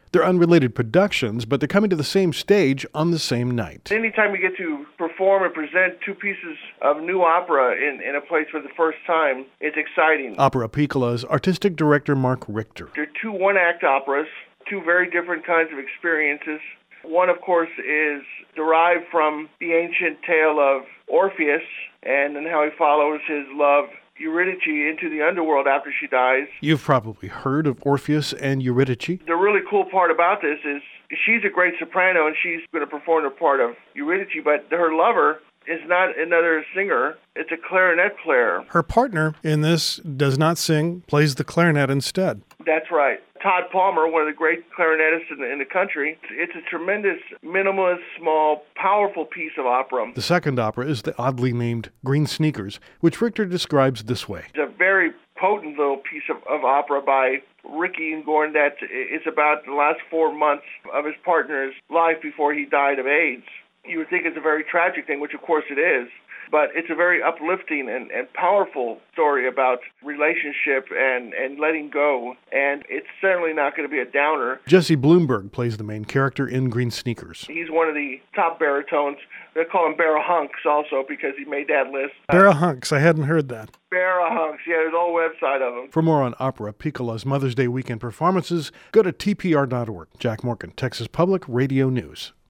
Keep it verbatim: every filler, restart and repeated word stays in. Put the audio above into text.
They're unrelated productions, but they're coming to the same stage on the same night. Anytime we get to perform and present two pieces of new opera in, in a place for the first time, it's exciting. Opera Piccola's artistic director Mark Richter. They're two one-act operas, two very different kinds of experiences. One, of course, is derived from the ancient tale of Orpheus and then how he follows his love, Eurydice, into the underworld after she dies. You've probably heard of Orpheus and Eurydice. The really cool part about this is she's a great soprano and she's going to perform the part of Eurydice, but her lover is not another singer. It's a clarinet player. Her partner in this does not sing, plays the clarinet instead. That's right. Todd Palmer, one of the great clarinetists in the, in the country. It's a tremendous, minimalist, small, powerful piece of opera. The second opera is the oddly named Green Sneakers, which Richter describes this way. It's a very potent little piece of, of opera by Ricky Ngorn that is about the last four months of his partner's life before he died of AIDS. You would think it's a very tragic thing, which of course it is. But it's a very uplifting and, and powerful story about relationship and, and letting go. And it's certainly not going to be a downer. Jesse Bloomberg plays the main character in Green Sneakers. He's one of the top baritones. They call him Barahunks also because he made that list. Barahunks, I hadn't heard that. Barahunks, yeah, there's a whole website of him. For more on Opera Piccola's Mother's Day weekend performances, go to T P R dot org. Jack Morgan, Texas Public Radio News.